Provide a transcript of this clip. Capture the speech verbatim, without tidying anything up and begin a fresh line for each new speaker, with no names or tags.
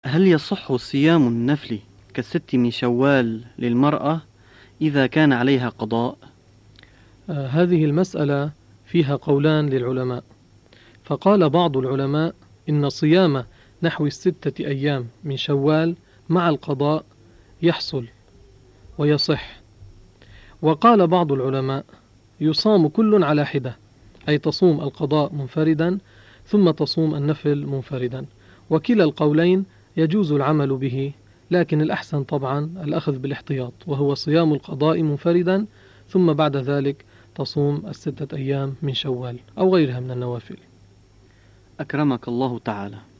هل يصح صيام النفل كالست من شوال للمرأة إذا كان عليها قضاء؟
آه هذه المسألة فيها قولان للعلماء. فقال بعض العلماء إن صيام نحو الستة أيام من شوال مع القضاء يحصل ويصح. وقال بعض العلماء يصام كل على حدة، أي تصوم القضاء منفردا ثم تصوم النفل منفردا، وكلا القولين يجوز العمل به، لكن الأحسن طبعا الأخذ بالاحتياط، وهو صيام القضاء منفردا ثم بعد ذلك تصوم الستة أيام من شوال أو غيرها من النوافل.
أكرمك الله تعالى.